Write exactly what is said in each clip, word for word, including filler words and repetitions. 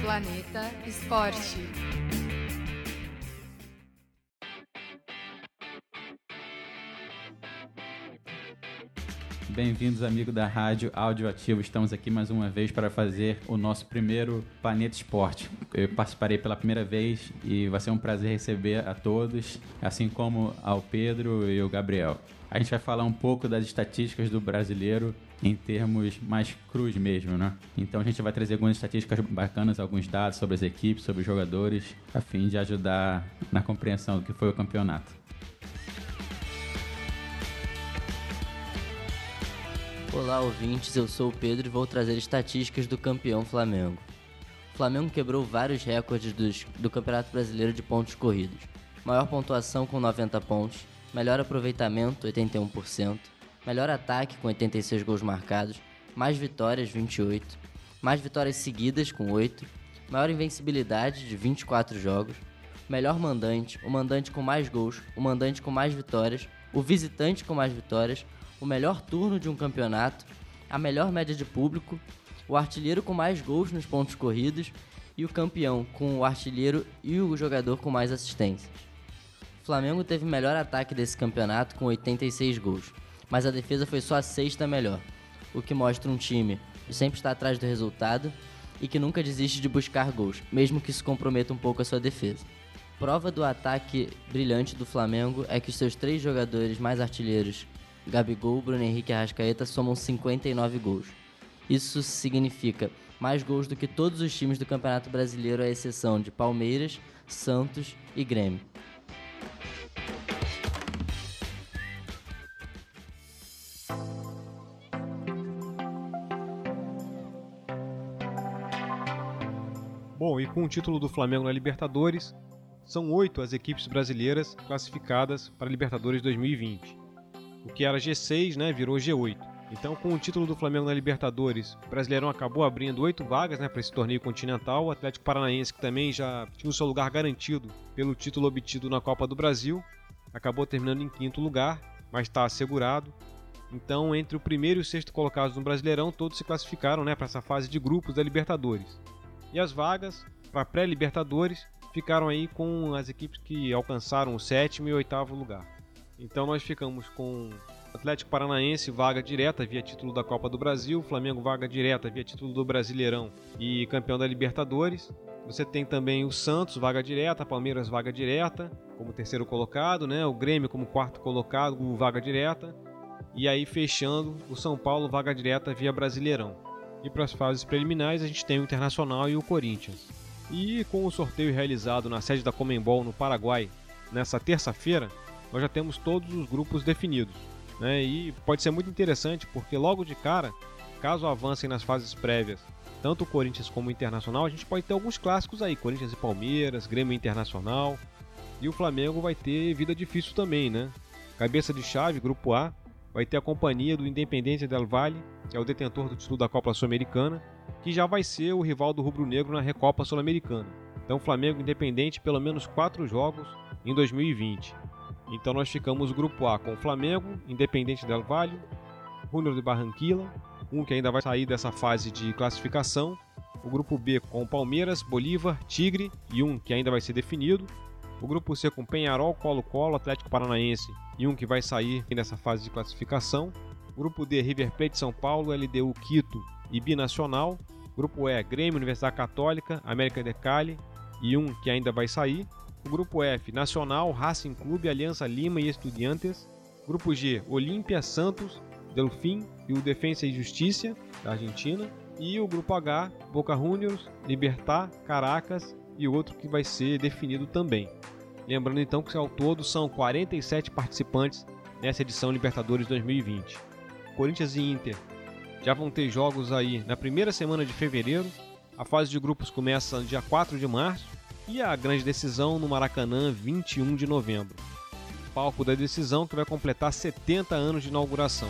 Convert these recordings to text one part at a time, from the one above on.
Planeta Esporte. Bem-vindos, amigos da Rádio Audioativo. Estamos aqui mais uma vez para fazer o nosso primeiro Planeta Esporte. Eu participarei pela primeira vez e vai ser um prazer receber a todos, assim como ao Pedro e o Gabriel. A gente vai falar um pouco das estatísticas do brasileiro em termos mais crus mesmo, né? Então a gente vai trazer algumas estatísticas bacanas, alguns dados sobre as equipes, sobre os jogadores, a fim de ajudar na compreensão do que foi o campeonato. Olá, ouvintes, eu sou o Pedro e vou trazer estatísticas do campeão Flamengo. O Flamengo quebrou vários recordes dos, do Campeonato Brasileiro de pontos corridos. Maior pontuação com noventa pontos, melhor aproveitamento, oitenta e um por cento, melhor ataque com oitenta e seis gols marcados, mais vitórias, vinte e oito, mais vitórias seguidas com oito, maior invencibilidade de vinte e quatro jogos, melhor mandante, o mandante com mais gols, o mandante com mais vitórias, o visitante com mais vitórias, o melhor turno de um campeonato, a melhor média de público, o artilheiro com mais gols nos pontos corridos e o campeão com o artilheiro e o jogador com mais assistências. O Flamengo teve o melhor ataque desse campeonato com oitenta e seis gols, mas a defesa foi só a sexta melhor, o que mostra um time que sempre está atrás do resultado e que nunca desiste de buscar gols, mesmo que isso comprometa um pouco a sua defesa. Prova do ataque brilhante do Flamengo é que os seus três jogadores mais artilheiros, Gabigol, Bruno Henrique e Arrascaeta, somam cinquenta e nove gols. Isso significa mais gols do que todos os times do Campeonato Brasileiro, à exceção de Palmeiras, Santos e Grêmio. Bom, e com o título do Flamengo na Libertadores, são oito as equipes brasileiras classificadas para a Libertadores dois mil e vinte. O que era G seis, né, virou G oito. Então, com o título do Flamengo na Libertadores, o Brasileirão acabou abrindo oito vagas, né, para esse torneio continental. O Atlético Paranaense, que também já tinha o seu lugar garantido pelo título obtido na Copa do Brasil, acabou terminando em quinto lugar, mas está assegurado. Então, entre o primeiro e o sexto colocados no Brasileirão, todos se classificaram, né, para essa fase de grupos da Libertadores. E as vagas para a pré-Libertadores ficaram aí com as equipes que alcançaram o sétimo e oitavo lugar. Então nós ficamos com Atlético Paranaense, vaga direta via título da Copa do Brasil, Flamengo, vaga direta via título do Brasileirão e campeão da Libertadores. Você tem também o Santos, vaga direta, Palmeiras, vaga direta, como terceiro colocado, né? O Grêmio como quarto colocado, vaga direta. E aí fechando o São Paulo, vaga direta via Brasileirão. E para as fases preliminares a gente tem o Internacional e o Corinthians. E com o sorteio realizado na sede da Conmebol no Paraguai nessa terça-feira, nós já temos todos os grupos definidos, né? E pode ser muito interessante porque logo de cara, caso avancem nas fases prévias, tanto o Corinthians como o Internacional, a gente pode ter alguns clássicos aí, Corinthians e Palmeiras, Grêmio e Internacional, e o Flamengo vai ter vida difícil também, né? Cabeça de chave, grupo A, vai ter a companhia do Independiente del Valle, que é o detentor do título da Copa Sul-Americana, que já vai ser o rival do rubro-negro na Recopa Sul-Americana. Então Flamengo Independente pelo menos quatro jogos em dois mil e vinte. Então nós ficamos grupo A com o Flamengo, Independiente del Valle, Junior de Barranquilla, um que ainda vai sair dessa fase de classificação, o grupo B com Palmeiras, Bolívar, Tigre e um que ainda vai ser definido, o grupo C com Peñarol, Colo-Colo, Atlético Paranaense e um que vai sair nessa fase de classificação, grupo D, River Plate, São Paulo, L D U, Quito e Binacional, grupo E, Grêmio, Universidade Católica, América de Cali e um que ainda vai sair, o grupo F, Nacional, Racing Clube, Aliança Lima e Estudiantes. Grupo G, Olímpia, Santos, Delfim e o Defensa e Justiça, da Argentina. E o grupo H, Boca Juniors, Libertad, Caracas e outro que vai ser definido também. Lembrando então que ao todo são quarenta e sete participantes nessa edição Libertadores dois mil e vinte. Corinthians e Inter já vão ter jogos aí na primeira semana de fevereiro. A fase de grupos começa no dia quatro de março. E a grande decisão no Maracanã, vinte e um de novembro. Palco da decisão que vai completar setenta anos de inauguração.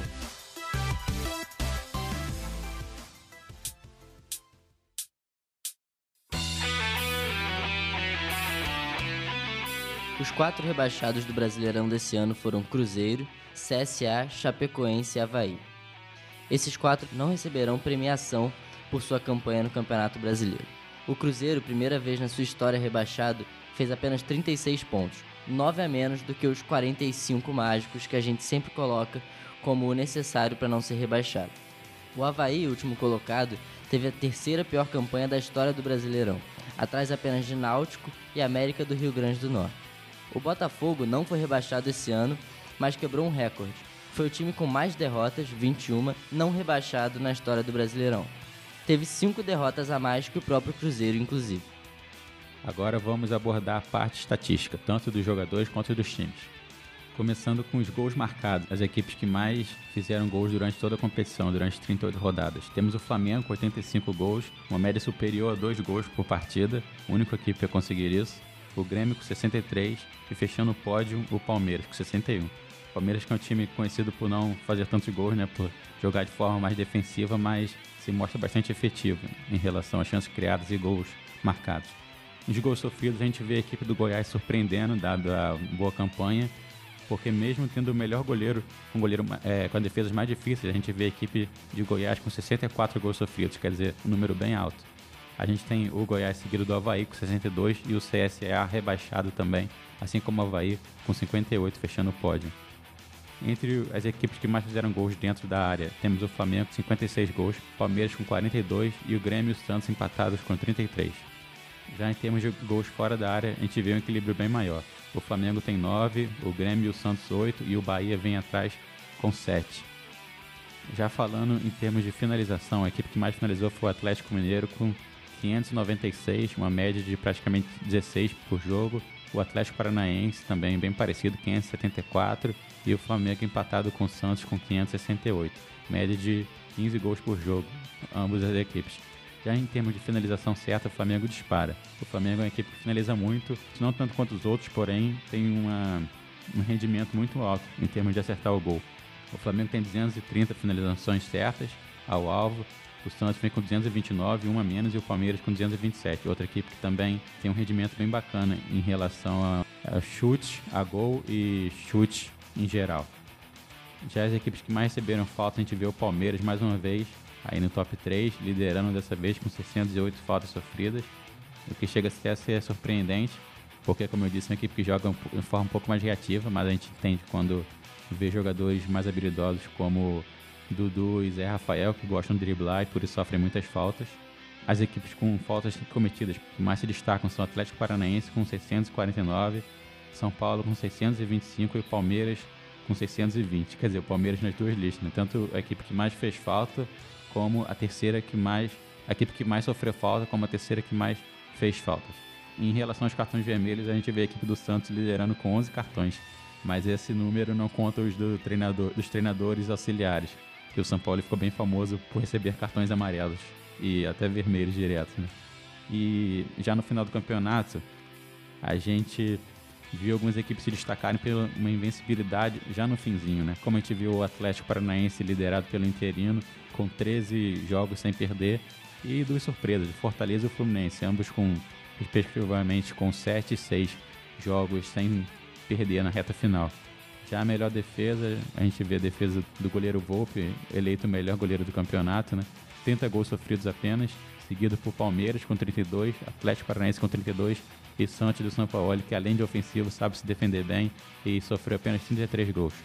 Os quatro rebaixados do Brasileirão desse ano foram Cruzeiro, C S A, Chapecoense e Avaí. Esses quatro não receberão premiação por sua campanha no Campeonato Brasileiro. O Cruzeiro, primeira vez na sua história rebaixado, fez apenas trinta e seis pontos, nove a menos do que os quarenta e cinco mágicos que a gente sempre coloca como o necessário para não ser rebaixado. O Avaí, último colocado, teve a terceira pior campanha da história do Brasileirão, atrás apenas de Náutico e América do Rio Grande do Norte. O Botafogo não foi rebaixado esse ano, mas quebrou um recorde. Foi o time com mais derrotas, vinte e uma, não rebaixado na história do Brasileirão. Teve cinco derrotas a mais que o próprio Cruzeiro, inclusive. Agora vamos abordar a parte estatística, tanto dos jogadores quanto dos times. Começando com os gols marcados, as equipes que mais fizeram gols durante toda a competição, durante trinta e oito rodadas. Temos o Flamengo com oitenta e cinco gols, uma média superior a dois gols por partida, a única equipe a conseguir isso. O Grêmio com sessenta e três e fechando o pódio o Palmeiras com sessenta e um. O Palmeiras que é um time conhecido por não fazer tantos gols, né, por jogar de forma mais defensiva, mas se mostra bastante efetivo em relação às chances criadas e gols marcados. Nos gols sofridos, a gente vê a equipe do Goiás surpreendendo, dado a boa campanha, porque mesmo tendo o melhor goleiro, um goleiro é, com as defesas mais difíceis, a gente vê a equipe de Goiás com sessenta e quatro gols sofridos, quer dizer, um número bem alto. A gente tem o Goiás seguido do Avaí com sessenta e dois e o C S A rebaixado também, assim como o Avaí com cinquenta e oito, fechando o pódio. Entre as equipes que mais fizeram gols dentro da área, temos o Flamengo com cinquenta e seis gols, Palmeiras com quarenta e dois e o Grêmio e o Santos empatados com trinta e três. Já em termos de gols fora da área, a gente vê um equilíbrio bem maior. O Flamengo tem nove, o Grêmio e o Santos oito e o Bahia vem atrás com sete. Já falando em termos de finalização, a equipe que mais finalizou foi o Atlético Mineiro com quinhentos e noventa e seis, uma média de praticamente dezesseis por jogo. O Atlético Paranaense também bem parecido, quinhentos e setenta e quatro, e o Flamengo empatado com o Santos com quinhentos e sessenta e oito, média de quinze gols por jogo, ambas as equipes. Já em termos de finalização certa, o Flamengo dispara. O Flamengo é uma equipe que finaliza muito, não tanto quanto os outros, porém tem uma, um rendimento muito alto em termos de acertar o gol. O Flamengo tem duzentas e trinta finalizações certas ao alvo, o Santos vem com duzentos e vinte e nove, uma a menos, e o Palmeiras com duzentos e vinte e sete. Outra equipe que também tem um rendimento bem bacana em relação a, a chute, a gol e chute em geral. Já as equipes que mais receberam falta, a gente vê o Palmeiras mais uma vez, aí no top três, liderando dessa vez com seiscentas e oito faltas sofridas, o que chega a ser surpreendente, porque, como eu disse, é uma equipe que joga de forma um pouco mais reativa, mas a gente entende quando vê jogadores mais habilidosos como Dudu e Zé Rafael, que gostam de driblar e por isso sofrem muitas faltas. As equipes com faltas cometidas que mais se destacam são o Atlético Paranaense com seiscentos e quarenta e nove, São Paulo com seiscentos e vinte e cinco e o Palmeiras com seiscentos e vinte. Quer dizer, o Palmeiras nas duas listas, né? Tanto a equipe que mais fez falta como a terceira que mais, a equipe que mais sofreu falta, como a terceira que mais fez faltas. Em relação aos cartões vermelhos, a gente vê a equipe do Santos liderando com onze cartões, mas esse número não conta os do treinador, dos treinadores auxiliares, que o São Paulo ficou bem famoso por receber cartões amarelos e até vermelhos direto, né? E já no final do campeonato, a gente viu algumas equipes se destacarem pela uma invencibilidade já no finzinho, né? Como a gente viu o Atlético Paranaense liderado pelo Interino, com treze jogos sem perder, e duas surpresas, o Fortaleza e o Fluminense, ambos com, respectivamente, com sete e seis jogos sem perder na reta final. Já a melhor defesa, a gente vê a defesa do goleiro Volpe, eleito o melhor goleiro do campeonato, né? trinta gols sofridos apenas, seguido por Palmeiras com trinta e dois, Atlético Paranaense com trinta e dois e Santos do São Paulo, que além de ofensivo sabe se defender bem e sofreu apenas trinta e três gols.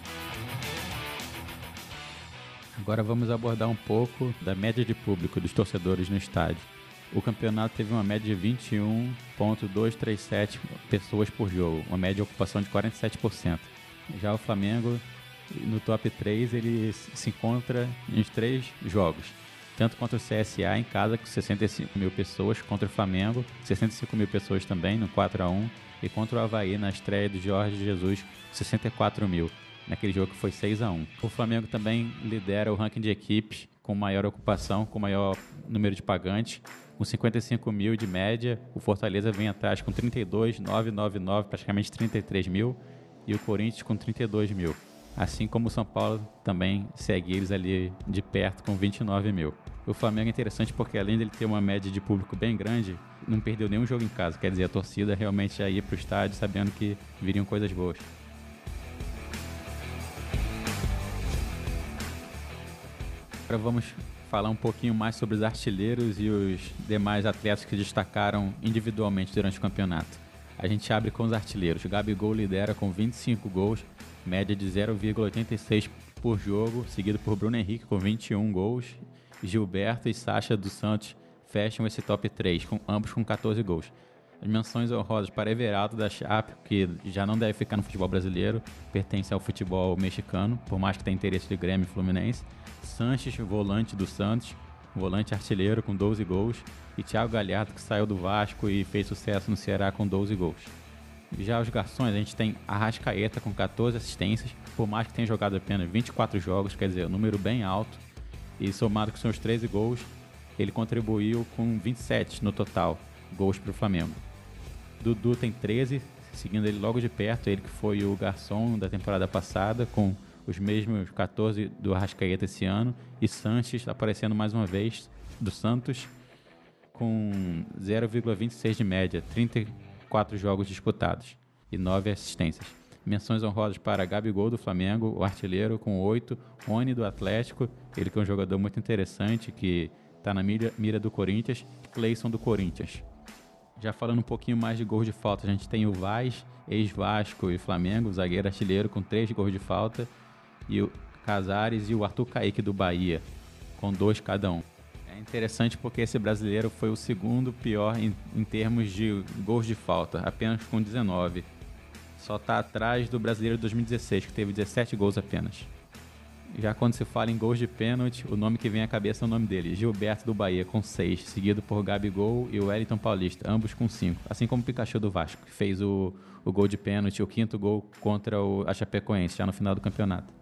Agora vamos abordar um pouco da média de público dos torcedores no estádio. O campeonato teve uma média de vinte e um vírgula duzentos e trinta e sete pessoas por jogo, uma média de ocupação de quarenta e sete por cento. Já o Flamengo, no top três, ele se encontra nos três jogos, tanto contra o C S A em casa com sessenta e cinco mil pessoas, contra o Flamengo, sessenta e cinco mil pessoas também, no quatro a um, e contra o Avaí na estreia do Jorge Jesus, sessenta e quatro mil, naquele jogo que foi seis a um. O Flamengo também lidera o ranking de equipes com maior ocupação, com maior número de pagantes, com cinquenta e cinco mil de média. O Fortaleza vem atrás com trinta e dois mil novecentos e noventa e nove, praticamente trinta e três mil, e o Corinthians com trinta e dois mil. Assim como o São Paulo também segue eles ali de perto com vinte e nove mil. O Flamengo é interessante porque, além de ele ter uma média de público bem grande, não perdeu nenhum jogo em casa. Quer dizer, a torcida realmente já ia para o estádio sabendo que viriam coisas boas. Agora vamos falar um pouquinho mais sobre os artilheiros e os demais atletas que destacaram individualmente durante o campeonato. A gente abre com os artilheiros. Gabigol lidera com vinte e cinco gols, média de zero vírgula oitenta e seis por jogo, seguido por Bruno Henrique com vinte e um gols. Gilberto e Sacha dos Santos fecham esse top três, com, ambos com catorze gols. As menções honrosas para Everaldo da Chape, que já não deve ficar no futebol brasileiro, pertence ao futebol mexicano, por mais que tenha interesse de Grêmio e Fluminense. Sanches, volante do Santos, volante artilheiro com doze gols. E Thiago Galhardo, que saiu do Vasco e fez sucesso no Ceará com doze gols. Já os garçons, a gente tem Arrascaeta com catorze assistências, por mais que tenha jogado apenas vinte e quatro jogos, quer dizer, um número bem alto. E somado com seus treze gols, ele contribuiu com vinte e sete no total gols para o Flamengo. Dudu tem treze, seguindo ele logo de perto, ele que foi o garçom da temporada passada, com os mesmos catorze do Arrascaeta esse ano. E Sanches aparecendo mais uma vez, do Santos, com zero vírgula vinte e seis de média, trinta e quatro jogos disputados e nove assistências. Menções honrosas para Gabigol do Flamengo, o artilheiro com oito, Rony do Atlético, ele que é um jogador muito interessante, que está na mira, mira do Corinthians, Cleison do Corinthians. Já falando um pouquinho mais de gols de falta, a gente tem o Vaz, ex-Vasco e Flamengo, zagueiro artilheiro com três gols de falta, e o Casares e o Arthur Caíque do Bahia, com dois cada um. É interessante porque esse brasileiro foi o segundo pior em, em termos de gols de falta, apenas com dezenove. Só está atrás do brasileiro de dois mil e dezesseis, que teve dezessete gols apenas. Já quando se fala em gols de pênalti, o nome que vem à cabeça é o nome dele, Gilberto do Bahia, com seis, seguido por Gabigol e o Wellington Paulista, ambos com cinco. Assim como o Pikachu do Vasco, que fez o, o gol de pênalti, o quinto gol contra o, a Chapecoense, já no final do campeonato.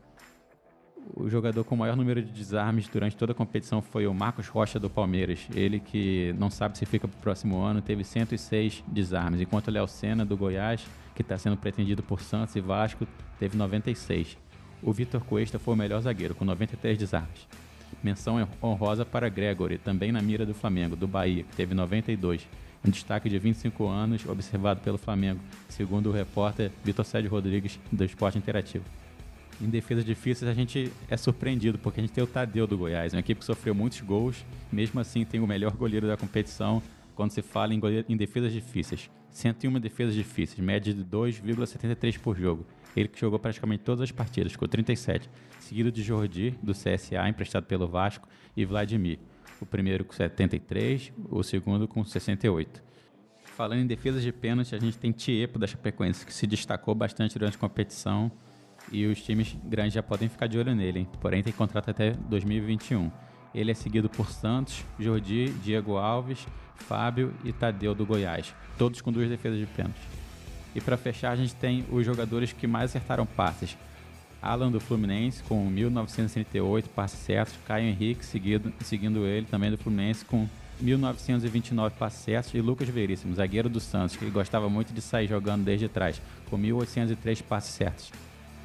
O jogador com o maior número de desarmes durante toda a competição foi o Marcos Rocha do Palmeiras. Ele que não sabe se fica para o próximo ano, teve cento e seis desarmes, enquanto o Léo Senna do Goiás, que está sendo pretendido por Santos e Vasco, teve noventa e seis. O Vitor Cuesta foi o melhor zagueiro, com noventa e três desarmes. Menção honrosa para Gregory, também na mira do Flamengo, do Bahia, que teve noventa e dois. Um destaque de vinte e cinco anos, observado pelo Flamengo, segundo o repórter Vitor Sérgio Rodrigues, do Esporte Interativo. Em defesas difíceis, a gente é surpreendido, porque a gente tem o Tadeu do Goiás, uma equipe que sofreu muitos gols, mesmo assim tem o melhor goleiro da competição quando se fala em, goleiro, em defesas difíceis. cento e uma defesas difíceis, média de dois vírgula setenta e três por jogo. Ele que jogou praticamente todas as partidas, com trinta e sete, seguido de Jordi, do C S A, emprestado pelo Vasco, e Vladimir. O primeiro com setenta e três, o segundo com sessenta e oito. Falando em defesas de pênalti, a gente tem Tiepo da Chapecoense, que se destacou bastante durante a competição, e os times grandes já podem ficar de olho nele, hein? Porém tem contrato até dois mil e vinte e um. Ele é seguido por Santos, Jordi, Diego Alves, Fábio e Tadeu do Goiás, todos com duas defesas de pênalti. E para fechar, a gente tem os jogadores que mais acertaram passes. Alan do Fluminense com mil novecentos e trinta e oito passes certos, Caio Henrique seguido, seguindo ele também do Fluminense com mil novecentos e vinte e nove passes certos, e Lucas Veríssimo, zagueiro do Santos, que gostava muito de sair jogando desde trás, com mil oitocentos e três passes certos.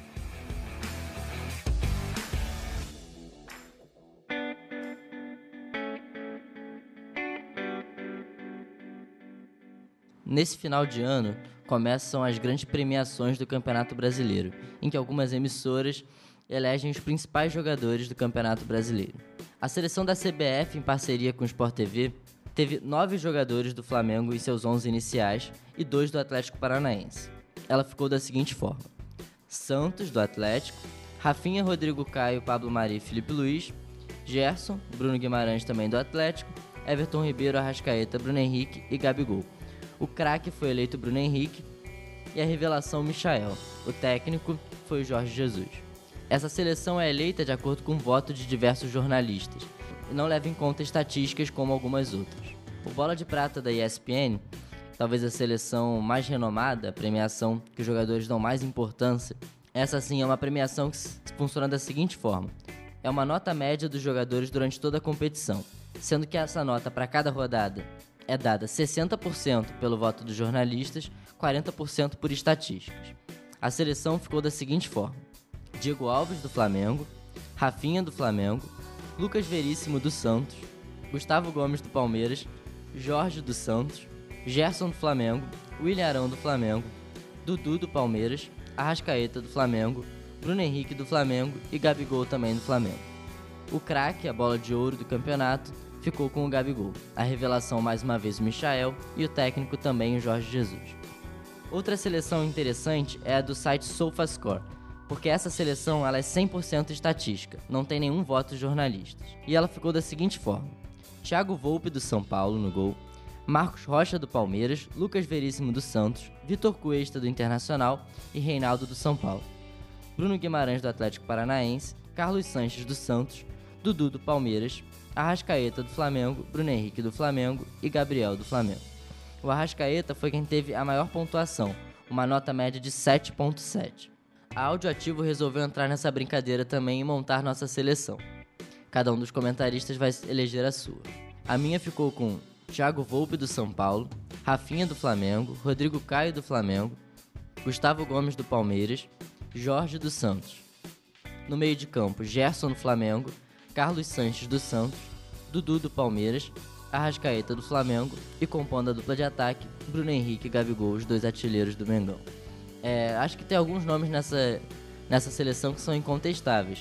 Nesse final de ano, começam as grandes premiações do Campeonato Brasileiro, em que algumas emissoras elegem os principais jogadores do Campeonato Brasileiro. A seleção da C B F, em parceria com o Sport T V, teve nove jogadores do Flamengo em seus onze iniciais e dois do Atlético Paranaense. Ela ficou da seguinte forma: Santos, do Atlético, Rafinha, Rodrigo Caio, Pablo Mari e Felipe Luiz, Gerson, Bruno Guimarães também do Atlético, Everton Ribeiro, Arrascaeta, Bruno Henrique e Gabigol. O craque foi eleito Bruno Henrique e a revelação Michael. O técnico foi o Jorge Jesus. Essa seleção é eleita de acordo com o voto de diversos jornalistas e não leva em conta estatísticas como algumas outras. O Bola de Prata da E S P N, talvez a seleção mais renomada, a premiação que os jogadores dão mais importância, essa sim é uma premiação que funciona da seguinte forma: é uma nota média dos jogadores durante toda a competição, sendo que essa nota para cada rodada é dada sessenta por cento pelo voto dos jornalistas, quarenta por cento por estatísticas. A seleção ficou da seguinte forma: Diego Alves, do Flamengo, Rafinha, do Flamengo, Lucas Veríssimo, do Santos, Gustavo Gomes, do Palmeiras, Jorge, do Santos, Gerson, do Flamengo, William Arão, do Flamengo, Dudu, do Palmeiras, Arrascaeta, do Flamengo, Bruno Henrique, do Flamengo e Gabigol, também do Flamengo. O craque, a bola de ouro do campeonato, ficou com o Gabigol. A revelação mais uma vez o Michael e o técnico também o Jorge Jesus. Outra seleção interessante é a do site SofaScore, porque essa seleção ela é cem por cento estatística, não tem nenhum voto de jornalistas. E ela ficou da seguinte forma: Thiago Volpe do São Paulo no gol, Marcos Rocha do Palmeiras, Lucas Veríssimo do Santos, Vitor Cuesta do Internacional e Reinaldo do São Paulo, Bruno Guimarães do Atlético Paranaense, Carlos Sanches do Santos, Dudu do Palmeiras, Arrascaeta do Flamengo, Bruno Henrique do Flamengo e Gabriel do Flamengo. O Arrascaeta foi quem teve a maior pontuação, uma nota média de sete ponto sete. A Audioativo resolveu entrar nessa brincadeira também e montar nossa seleção. Cada um dos comentaristas vai eleger a sua. A minha ficou com Thiago Volpe do São Paulo, Rafinha do Flamengo, Rodrigo Caio do Flamengo, Gustavo Gomes do Palmeiras, Jorge do Santos. No meio de campo, Gerson do Flamengo, Carlos Sanches do Santos, Dudu do Palmeiras, Arrascaeta do Flamengo e compondo a dupla de ataque, Bruno Henrique e Gabigol, os dois artilheiros do Mengão. É, acho que tem alguns nomes nessa, nessa seleção que são incontestáveis,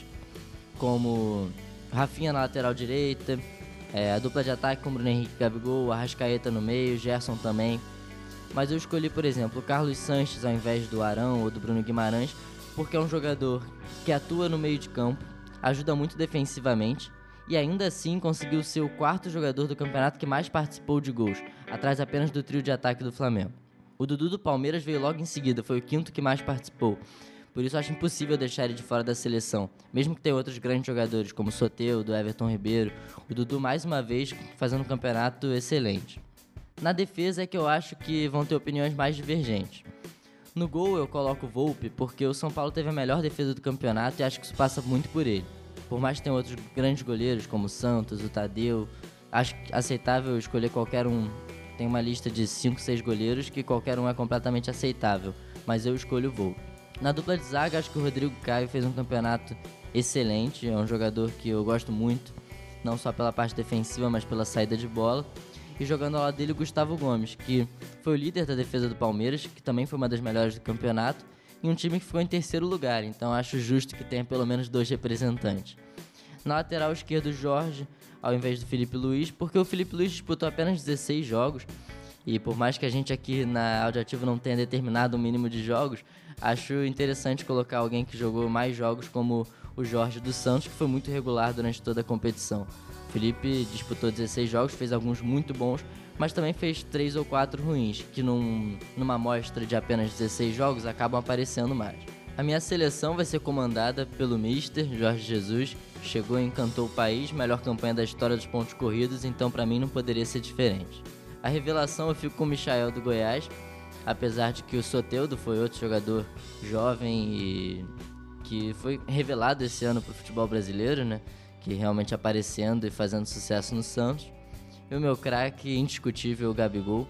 como Rafinha na lateral direita, é, a dupla de ataque com Bruno Henrique e Gabigol, Arrascaeta no meio, Gerson também. Mas eu escolhi, por exemplo, o Carlos Sanches ao invés do Arão ou do Bruno Guimarães, porque é um jogador que atua no meio de campo, ajuda muito defensivamente e ainda assim conseguiu ser o quarto jogador do campeonato que mais participou de gols, atrás apenas do trio de ataque do Flamengo. O Dudu do Palmeiras veio logo em seguida, foi o quinto que mais participou. Por isso acho impossível deixar ele de fora da seleção, mesmo que tenha outros grandes jogadores como o Soteldo, Everton Ribeiro, o Dudu mais uma vez fazendo um campeonato excelente. Na defesa é que eu acho que vão ter opiniões mais divergentes. No gol eu coloco o Volpe porque o São Paulo teve a melhor defesa do campeonato e acho que isso passa muito por ele. Por mais que tenha outros grandes goleiros como o Santos, o Tadeu, acho aceitável escolher qualquer um. Tem uma lista de cinco, seis goleiros que qualquer um é completamente aceitável, mas eu escolho o Volpe. Na dupla de zaga acho que o Rodrigo Caio fez um campeonato excelente, é um jogador que eu gosto muito, não só pela parte defensiva, mas pela saída de bola. E jogando ao lado dele o Gustavo Gomes, que foi o líder da defesa do Palmeiras, que também foi uma das melhores do campeonato, e um time que ficou em terceiro lugar, então acho justo que tenha pelo menos dois representantes. Na lateral esquerda o Jorge, ao invés do Felipe Luiz, porque o Felipe Luiz disputou apenas dezesseis jogos, e por mais que a gente aqui na Audioativo não tenha determinado o mínimo de jogos, acho interessante colocar alguém que jogou mais jogos como o Jorge dos Santos, que foi muito regular durante toda a competição. O Felipe disputou dezesseis jogos, fez alguns muito bons, mas também fez três ou quatro ruins, que num, numa amostra de apenas dezesseis jogos acabam aparecendo mais. A minha seleção vai ser comandada pelo mister Jorge Jesus, que chegou e encantou o país, melhor campanha da história dos pontos corridos, então para mim não poderia ser diferente. A revelação eu fico com o Michael do Goiás, apesar de que o Soteldo foi outro jogador jovem e que foi revelado esse ano para o futebol brasileiro, né? Que realmente aparecendo e fazendo sucesso no Santos. E o meu craque indiscutível, o Gabigol.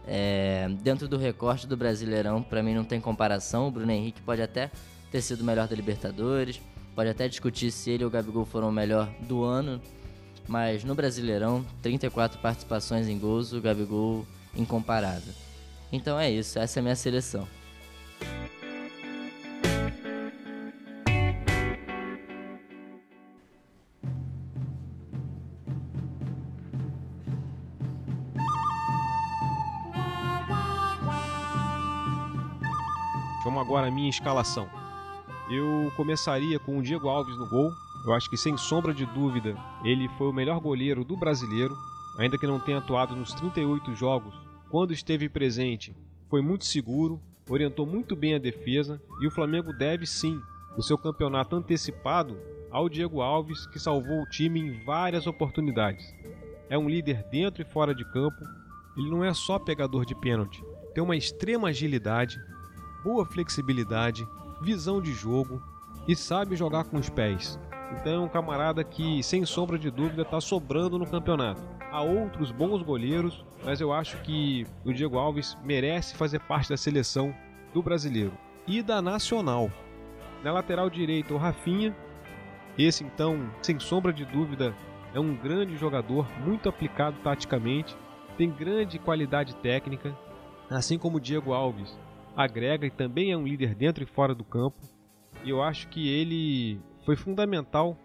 É, dentro do recorte do Brasileirão, para mim não tem comparação. O Bruno Henrique pode até ter sido o melhor da Libertadores, pode até discutir se ele ou o Gabigol foram o melhor do ano, mas no Brasileirão, trinta e quatro participações em gols, o Gabigol incomparável. Então é isso, essa é a minha seleção. Vamos agora à minha escalação. Eu começaria com o Diego Alves no gol. Eu acho que, sem sombra de dúvida, ele foi o melhor goleiro do brasileiro, ainda que não tenha atuado nos trinta e oito jogos. Quando esteve presente, foi muito seguro, orientou muito bem a defesa e o Flamengo deve sim o seu campeonato antecipado ao Diego Alves, que salvou o time em várias oportunidades. É um líder dentro e fora de campo. Ele não é só pegador de pênalti, tem uma extrema agilidade, boa flexibilidade, visão de jogo e sabe jogar com os pés. Então é um camarada que, sem sombra de dúvida, está sobrando no campeonato. Há outros bons goleiros, mas eu acho que o Diego Alves merece fazer parte da seleção do brasileiro e da nacional. Na lateral direita, o Rafinha. Esse, então, sem sombra de dúvida, é um grande jogador, muito aplicado taticamente, tem grande qualidade técnica, assim como o Diego Alves agrega e também é um líder dentro e fora do campo, e eu acho que ele foi fundamental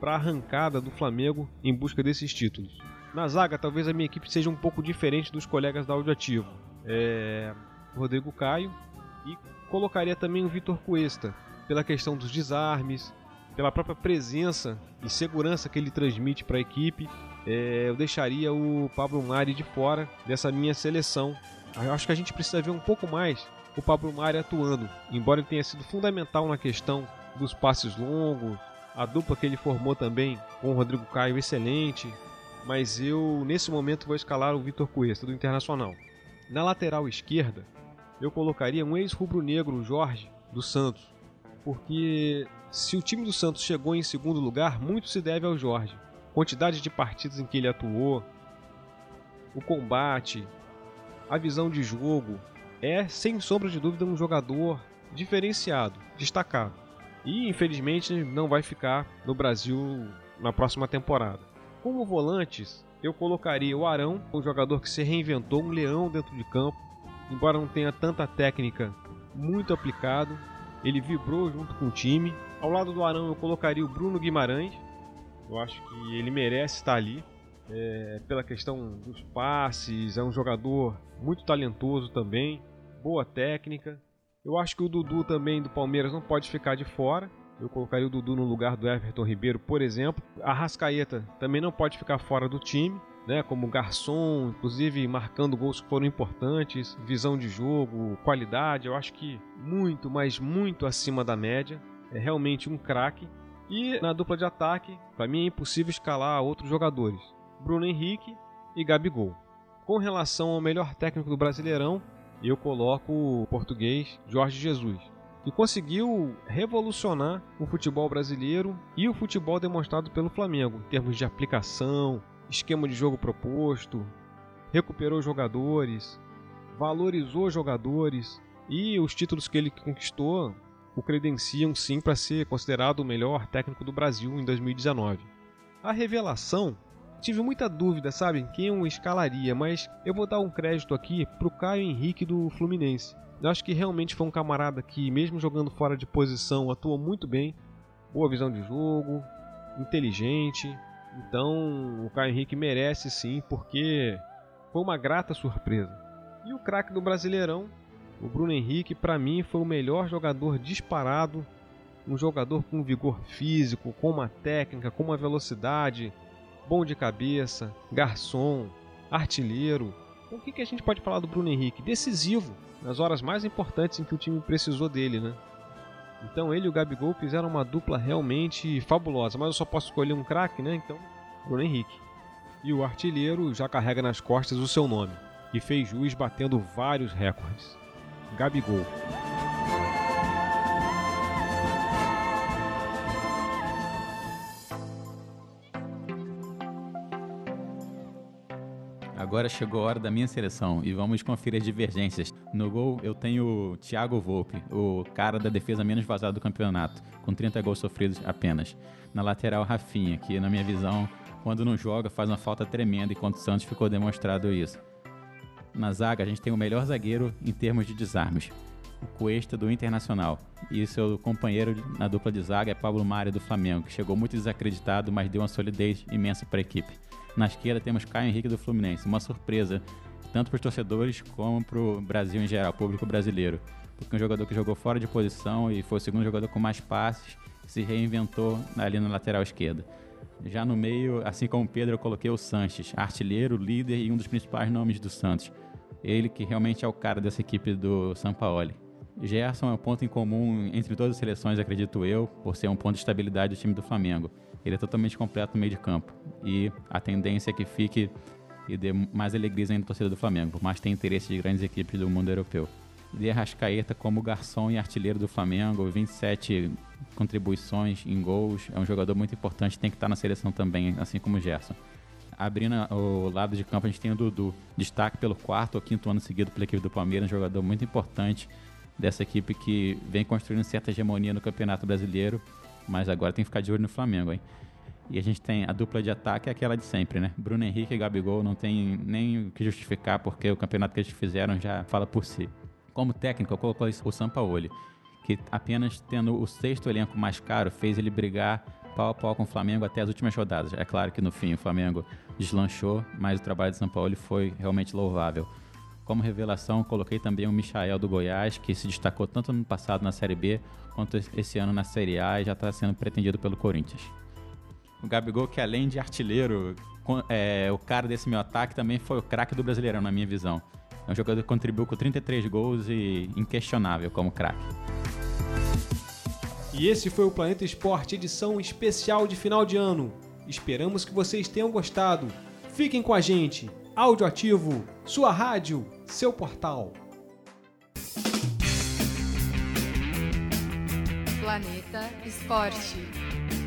para a arrancada do Flamengo em busca desses títulos. Na zaga, talvez a minha equipe seja um pouco diferente dos colegas da Audioativo. É... Rodrigo Caio e colocaria também o Vitor Cuesta, pela questão dos desarmes, pela própria presença e segurança que ele transmite para a equipe. É... Eu deixaria o Pablo Mari de fora dessa minha seleção. Eu acho que a gente precisa ver um pouco mais o Pablo Mari atuando, embora ele tenha sido fundamental na questão dos passes longos, a dupla que ele formou também com o Rodrigo Caio, excelente, mas eu nesse momento vou escalar o Vitor Cuesta do Internacional. Na lateral esquerda, eu colocaria um ex-rubro-negro, Jorge, do Santos, porque se o time do Santos chegou em segundo lugar, muito se deve ao Jorge. Quantidade de partidas em que ele atuou, o combate, a visão de jogo, é sem sombra de dúvida um jogador diferenciado, destacado. E infelizmente não vai ficar no Brasil na próxima temporada. Como volantes, eu colocaria o Arão, um jogador que se reinventou, um leão dentro de campo. Embora não tenha tanta técnica, muito aplicado, ele vibrou junto com o time. Ao lado do Arão eu colocaria o Bruno Guimarães. Eu acho que ele merece estar ali, é, pela questão dos passes, é um jogador muito talentoso também, boa técnica. Eu acho que o Dudu também do Palmeiras não pode ficar de fora. Eu colocaria o Dudu no lugar do Everton Ribeiro, por exemplo. A Arrascaeta também não pode ficar fora do time, né? Como garçom, inclusive marcando gols que foram importantes, visão de jogo, qualidade. Eu acho que muito, mas muito acima da média. É realmente um craque. E na dupla de ataque, para mim é impossível escalar outros jogadores: Bruno Henrique e Gabigol. Com relação ao melhor técnico do Brasileirão, eu coloco o português Jorge Jesus, que conseguiu revolucionar o futebol brasileiro e o futebol demonstrado pelo Flamengo, em termos de aplicação, esquema de jogo proposto, recuperou jogadores, valorizou jogadores, e os títulos que ele conquistou o credenciam sim para ser considerado o melhor técnico do Brasil em dois mil e dezenove. A revelação, tive muita dúvida, sabe, em quem eu escalaria, mas eu vou dar um crédito aqui pro Caio Henrique do Fluminense. Eu acho que realmente foi um camarada que, mesmo jogando fora de posição, atuou muito bem, boa visão de jogo, inteligente. Então o Caio Henrique merece sim, porque foi uma grata surpresa. E o craque do Brasileirão, o Bruno Henrique, para mim foi o melhor jogador disparado, um jogador com vigor físico, com uma técnica, com uma velocidade, bom de cabeça, garçom, artilheiro. Então, o que a gente pode falar do Bruno Henrique? Decisivo, nas horas mais importantes em que o time precisou dele, né? Então ele e o Gabigol fizeram uma dupla realmente fabulosa, mas eu só posso escolher um craque, né? Então, Bruno Henrique. E o artilheiro já carrega nas costas o seu nome, e fez jus batendo vários recordes: Gabigol. Agora chegou a hora da minha seleção e vamos conferir as divergências. No gol eu tenho o Thiago Volpi, o cara da defesa menos vazada do campeonato, com trinta gols sofridos apenas. Na lateral, Rafinha, que na minha visão, quando não joga, faz uma falta tremenda, e contra o Santos ficou demonstrado isso. Na zaga a gente tem o melhor zagueiro em termos de desarmes, o Cuesta do Internacional, e seu companheiro na dupla de zaga é Pablo Mari do Flamengo, que chegou muito desacreditado, mas deu uma solidez imensa para a equipe. Na esquerda temos Caio Henrique do Fluminense, uma surpresa tanto para os torcedores como para o Brasil em geral, público brasileiro, porque um jogador que jogou fora de posição e foi o segundo jogador com mais passes, se reinventou ali na lateral esquerda. Já no meio, assim como o Pedro, eu coloquei o Sanches, artilheiro, líder e um dos principais nomes do Santos. Ele que realmente é o cara dessa equipe do Sampaoli. Gerson é um ponto em comum entre todas as seleções, acredito eu, por ser um ponto de estabilidade do time do Flamengo. Ele é totalmente completo no meio de campo, e a tendência é que fique e dê mais alegria ainda na torcida do Flamengo, por mais que tenha interesse de grandes equipes do mundo europeu. De Arrascaeta como garçom e artilheiro do Flamengo, vinte e sete contribuições em gols, é um jogador muito importante, tem que estar na seleção também, assim como o Gerson. Abrindo o lado de campo, a gente tem o Dudu, destaque pelo quarto ou quinto ano seguido pela equipe do Palmeiras, um jogador muito importante dessa equipe que vem construindo certa hegemonia no Campeonato Brasileiro, mas agora tem que ficar de olho no Flamengo, hein? E a gente tem a dupla de ataque, é aquela de sempre, né? Bruno Henrique e Gabigol, não tem nem o que justificar, porque o campeonato que eles fizeram já fala por si. Como técnico, eu coloquei o Sampaoli, que apenas tendo o sexto elenco mais caro, fez ele brigar pau a pau com o Flamengo até as últimas rodadas. É claro que no fim o Flamengo deslanchou, mas o trabalho de São Paulo foi realmente louvável. Como revelação, coloquei também o Michael do Goiás, que se destacou tanto no ano passado na Série B, quanto esse ano na Série A e já está sendo pretendido pelo Corinthians. O Gabigol, que além de artilheiro, é, o cara desse meu ataque também foi o craque do Brasileirão, na minha visão. É um jogador que contribuiu com trinta e três gols e inquestionável como craque. E esse foi o Planeta Esporte, edição especial de final de ano. Esperamos que vocês tenham gostado. Fiquem com a gente. Áudio Ativo, sua rádio, seu portal. Planeta Esporte.